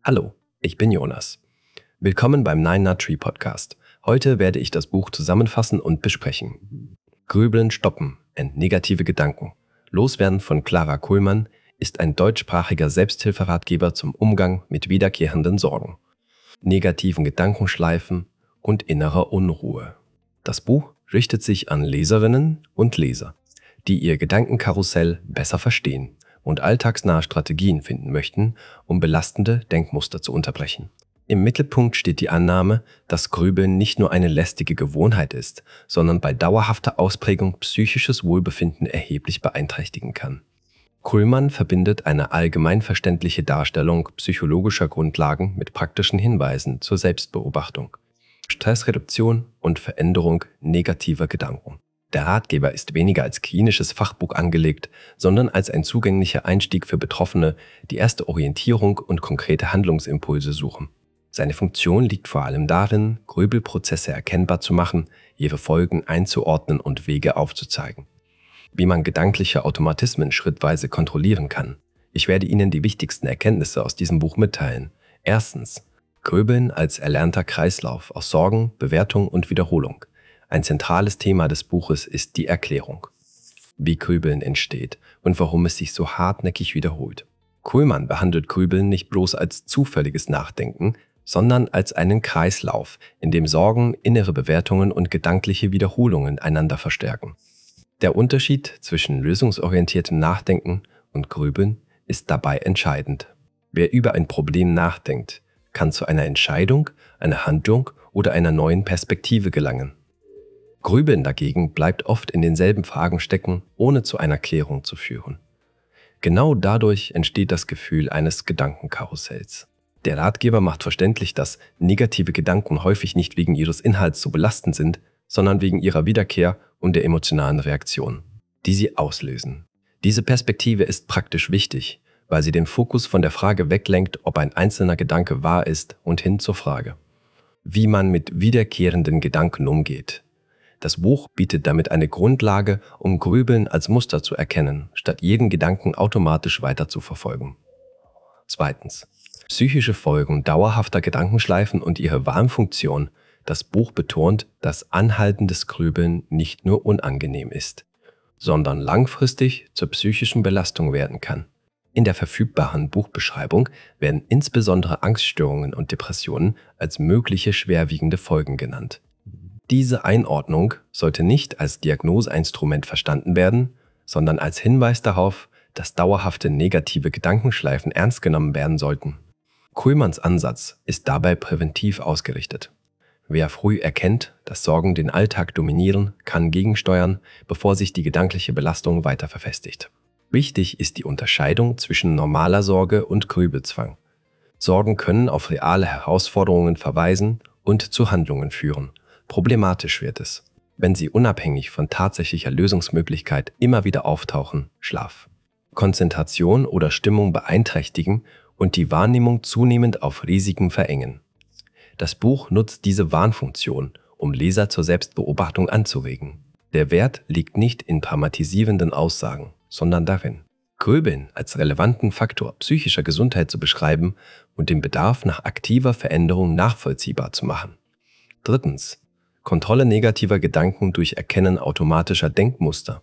Hallo, ich bin Jonas. Willkommen beim Nine Nut Tree Podcast. Heute werde ich das Buch zusammenfassen und besprechen. Grübeln stoppen, negative Gedanken. Loswerden von Clara Kuhlmann ist ein deutschsprachiger Selbsthilferatgeber zum Umgang mit wiederkehrenden Sorgen, negativen Gedankenschleifen und innerer Unruhe. Das Buch richtet sich an Leserinnen und Leser, die ihr Gedankenkarussell besser verstehen und alltagsnahe Strategien finden möchten, um belastende Denkmuster zu unterbrechen. Im Mittelpunkt steht die Annahme, dass Grübeln nicht nur eine lästige Gewohnheit ist, sondern bei dauerhafter Ausprägung psychisches Wohlbefinden erheblich beeinträchtigen kann. Kuhlmann verbindet eine allgemeinverständliche Darstellung psychologischer Grundlagen mit praktischen Hinweisen zur Selbstbeobachtung, Stressreduktion und Veränderung negativer Gedanken. Der Ratgeber ist weniger als klinisches Fachbuch angelegt, sondern als ein zugänglicher Einstieg für Betroffene, die erste Orientierung und konkrete Handlungsimpulse suchen. Seine Funktion liegt vor allem darin, Grübelprozesse erkennbar zu machen, ihre Folgen einzuordnen und Wege aufzuzeigen. Wie man gedankliche Automatismen schrittweise kontrollieren kann. Ich werde Ihnen die wichtigsten Erkenntnisse aus diesem Buch mitteilen. Erstens: Grübeln als erlernter Kreislauf aus Sorgen, Bewertung und Wiederholung. Ein zentrales Thema des Buches ist die Erklärung, wie Grübeln entsteht und warum es sich so hartnäckig wiederholt. Kuhlmann behandelt Grübeln nicht bloß als zufälliges Nachdenken, sondern als einen Kreislauf, in dem Sorgen, innere Bewertungen und gedankliche Wiederholungen einander verstärken. Der Unterschied zwischen lösungsorientiertem Nachdenken und Grübeln ist dabei entscheidend. Wer über ein Problem nachdenkt, kann zu einer Entscheidung, einer Handlung oder einer neuen Perspektive gelangen. Grübeln dagegen bleibt oft in denselben Fragen stecken, ohne zu einer Klärung zu führen. Genau dadurch entsteht das Gefühl eines Gedankenkarussells. Der Ratgeber macht verständlich, dass negative Gedanken häufig nicht wegen ihres Inhalts so belastend sind, sondern wegen ihrer Wiederkehr und der emotionalen Reaktion, die sie auslösen. Diese Perspektive ist praktisch wichtig, weil sie den Fokus von der Frage weglenkt, ob ein einzelner Gedanke wahr ist, und hin zur Frage, wie man mit wiederkehrenden Gedanken umgeht. Das Buch bietet damit eine Grundlage, um Grübeln als Muster zu erkennen, statt jeden Gedanken automatisch weiter zu verfolgen. Zweitens: Psychische Folgen dauerhafter Gedankenschleifen und ihre Warnfunktion. Das Buch betont, dass anhaltendes Grübeln nicht nur unangenehm ist, sondern langfristig zur psychischen Belastung werden kann. In der verfügbaren Buchbeschreibung werden insbesondere Angststörungen und Depressionen als mögliche schwerwiegende Folgen genannt. Diese Einordnung sollte nicht als Diagnoseinstrument verstanden werden, sondern als Hinweis darauf, dass dauerhafte negative Gedankenschleifen ernst genommen werden sollten. Kuhlmanns Ansatz ist dabei präventiv ausgerichtet. Wer früh erkennt, dass Sorgen den Alltag dominieren, kann gegensteuern, bevor sich die gedankliche Belastung weiter verfestigt. Wichtig ist die Unterscheidung zwischen normaler Sorge und Grübelzwang. Sorgen können auf reale Herausforderungen verweisen und zu Handlungen führen. Problematisch wird es, wenn sie unabhängig von tatsächlicher Lösungsmöglichkeit immer wieder auftauchen, Schlaf, Konzentration oder Stimmung beeinträchtigen und die Wahrnehmung zunehmend auf Risiken verengen. Das Buch nutzt diese Warnfunktion, um Leser zur Selbstbeobachtung anzuregen. Der Wert liegt nicht in dramatisierenden Aussagen, sondern darin, Grübeln als relevanten Faktor psychischer Gesundheit zu beschreiben und den Bedarf nach aktiver Veränderung nachvollziehbar zu machen. Drittens: Kontrolle negativer Gedanken durch Erkennen automatischer Denkmuster.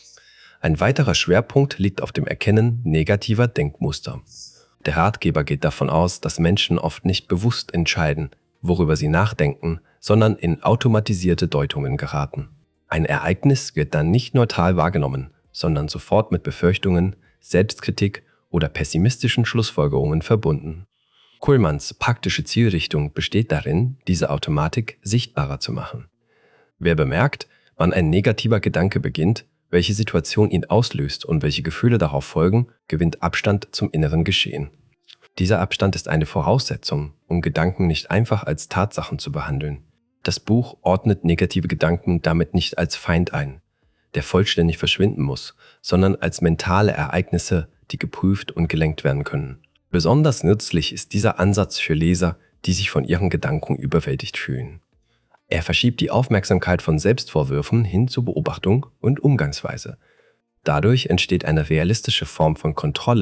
Ein weiterer Schwerpunkt liegt auf dem Erkennen negativer Denkmuster. Der Ratgeber geht davon aus, dass Menschen oft nicht bewusst entscheiden, worüber sie nachdenken, sondern in automatisierte Deutungen geraten. Ein Ereignis wird dann nicht neutral wahrgenommen, sondern sofort mit Befürchtungen, Selbstkritik oder pessimistischen Schlussfolgerungen verbunden. Kuhlmanns praktische Zielrichtung besteht darin, diese Automatik sichtbarer zu machen. Wer bemerkt, wann ein negativer Gedanke beginnt, welche Situation ihn auslöst und welche Gefühle darauf folgen, gewinnt Abstand zum inneren Geschehen. Dieser Abstand ist eine Voraussetzung, um Gedanken nicht einfach als Tatsachen zu behandeln. Das Buch ordnet negative Gedanken damit nicht als Feind ein, der vollständig verschwinden muss, sondern als mentale Ereignisse, die geprüft und gelenkt werden können. Besonders nützlich ist dieser Ansatz für Leser, die sich von ihren Gedanken überwältigt fühlen. Er verschiebt die Aufmerksamkeit von Selbstvorwürfen hin zur Beobachtung und Umgangsweise. Dadurch entsteht eine realistische Form von Kontrolle,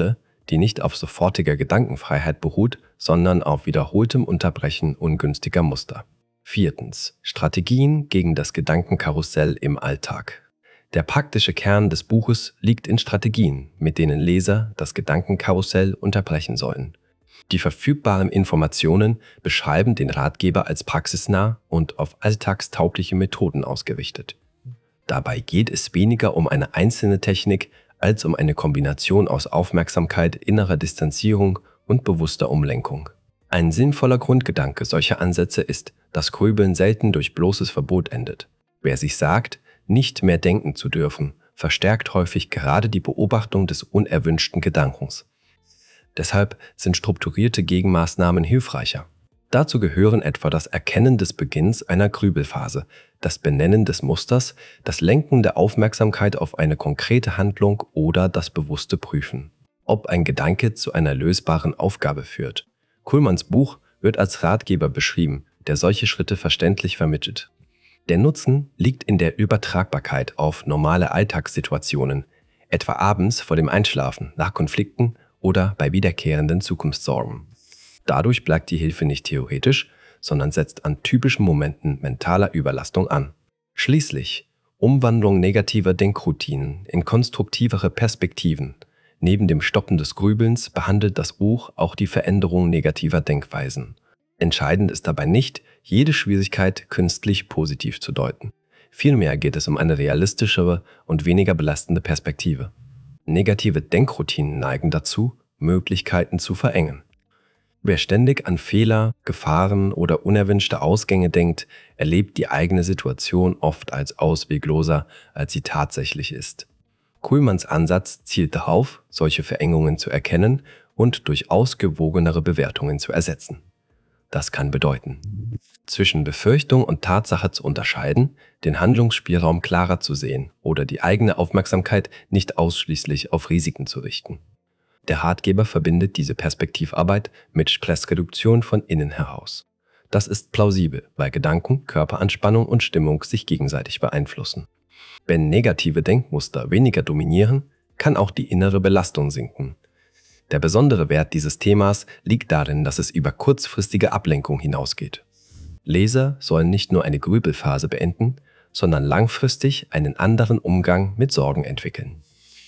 die nicht auf sofortiger Gedankenfreiheit beruht, sondern auf wiederholtem Unterbrechen ungünstiger Muster. 4. Strategien gegen das Gedankenkarussell im Alltag. Der praktische Kern des Buches liegt in Strategien, mit denen Leser das Gedankenkarussell unterbrechen sollen. Die verfügbaren Informationen beschreiben den Ratgeber als praxisnah und auf alltagstaugliche Methoden ausgerichtet. Dabei geht es weniger um eine einzelne Technik als um eine Kombination aus Aufmerksamkeit, innerer Distanzierung und bewusster Umlenkung. Ein sinnvoller Grundgedanke solcher Ansätze ist, dass Grübeln selten durch bloßes Verbot endet. Wer sich sagt, nicht mehr denken zu dürfen, verstärkt häufig gerade die Beobachtung des unerwünschten Gedankens. Deshalb sind strukturierte Gegenmaßnahmen hilfreicher. Dazu gehören etwa das Erkennen des Beginns einer Grübelphase, das Benennen des Musters, das Lenken der Aufmerksamkeit auf eine konkrete Handlung oder das bewusste Prüfen, ob ein Gedanke zu einer lösbaren Aufgabe führt. Kuhlmanns Buch wird als Ratgeber beschrieben, der solche Schritte verständlich vermittelt. Der Nutzen liegt in der Übertragbarkeit auf normale Alltagssituationen, etwa abends vor dem Einschlafen, nach Konflikten oder bei wiederkehrenden Zukunftssorgen. Dadurch bleibt die Hilfe nicht theoretisch, sondern setzt an typischen Momenten mentaler Überlastung an. Schließlich Umwandlung negativer Denkroutinen in konstruktivere Perspektiven. Neben dem Stoppen des Grübelns behandelt das Buch auch die Veränderung negativer Denkweisen. Entscheidend ist dabei nicht, jede Schwierigkeit künstlich positiv zu deuten. Vielmehr geht es um eine realistischere und weniger belastende Perspektive. Negative Denkroutinen neigen dazu, Möglichkeiten zu verengen. Wer ständig an Fehler, Gefahren oder unerwünschte Ausgänge denkt, erlebt die eigene Situation oft als auswegloser, als sie tatsächlich ist. Kuhlmanns Ansatz zielt darauf, solche Verengungen zu erkennen und durch ausgewogenere Bewertungen zu ersetzen. Das kann bedeuten, zwischen Befürchtung und Tatsache zu unterscheiden, den Handlungsspielraum klarer zu sehen oder die eigene Aufmerksamkeit nicht ausschließlich auf Risiken zu richten. Der Ratgeber verbindet diese Perspektivarbeit mit Stressreduktion von innen heraus. Das ist plausibel, weil Gedanken, Körperanspannung und Stimmung sich gegenseitig beeinflussen. Wenn negative Denkmuster weniger dominieren, kann auch die innere Belastung sinken. Der besondere Wert dieses Themas liegt darin, dass es über kurzfristige Ablenkung hinausgeht. Leser sollen nicht nur eine Grübelphase beenden, sondern langfristig einen anderen Umgang mit Sorgen entwickeln.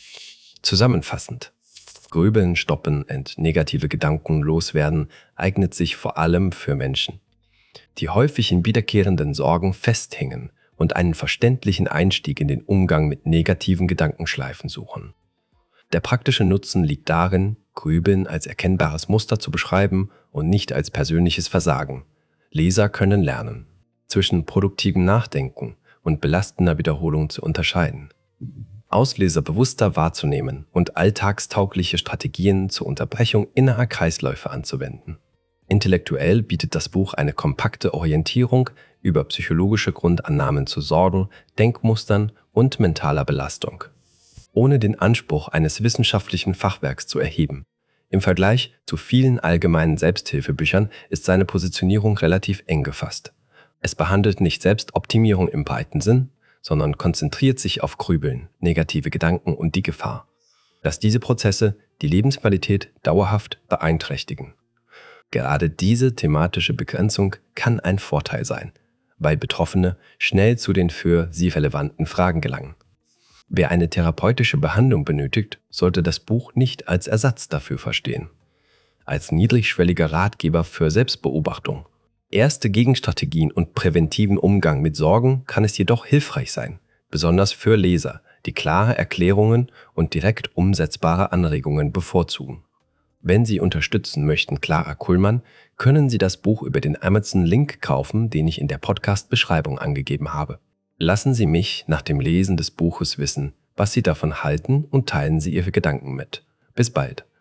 Zusammenfassend: Grübeln stoppen und negative Gedanken loswerden eignet sich vor allem für Menschen, die häufig in wiederkehrenden Sorgen festhängen und einen verständlichen Einstieg in den Umgang mit negativen Gedankenschleifen suchen. Der praktische Nutzen liegt darin, Grübeln als erkennbares Muster zu beschreiben und nicht als persönliches Versagen. Leser können lernen, zwischen produktivem Nachdenken und belastender Wiederholung zu unterscheiden, Auslöser bewusster wahrzunehmen und alltagstaugliche Strategien zur Unterbrechung innerer Kreisläufe anzuwenden. Intellektuell bietet das Buch eine kompakte Orientierung über psychologische Grundannahmen zu Sorgen, Denkmustern und mentaler Belastung, ohne den Anspruch eines wissenschaftlichen Fachwerks zu erheben. Im Vergleich zu vielen allgemeinen Selbsthilfebüchern ist seine Positionierung relativ eng gefasst. Es behandelt nicht Selbstoptimierung im breiten Sinn, sondern konzentriert sich auf Grübeln, negative Gedanken und die Gefahr, dass diese Prozesse die Lebensqualität dauerhaft beeinträchtigen. Gerade diese thematische Begrenzung kann ein Vorteil sein, weil Betroffene schnell zu den für sie relevanten Fragen gelangen. Wer eine therapeutische Behandlung benötigt, sollte das Buch nicht als Ersatz dafür verstehen. Als niedrigschwelliger Ratgeber für Selbstbeobachtung, erste Gegenstrategien und präventiven Umgang mit Sorgen kann es jedoch hilfreich sein, besonders für Leser, die klare Erklärungen und direkt umsetzbare Anregungen bevorzugen. Wenn Sie unterstützen möchten Clara Kuhlmann, können Sie das Buch über den Amazon-Link kaufen, den ich in der Podcast-Beschreibung angegeben habe. Lassen Sie mich nach dem Lesen des Buches wissen, was Sie davon halten und teilen Sie Ihre Gedanken mit. Bis bald.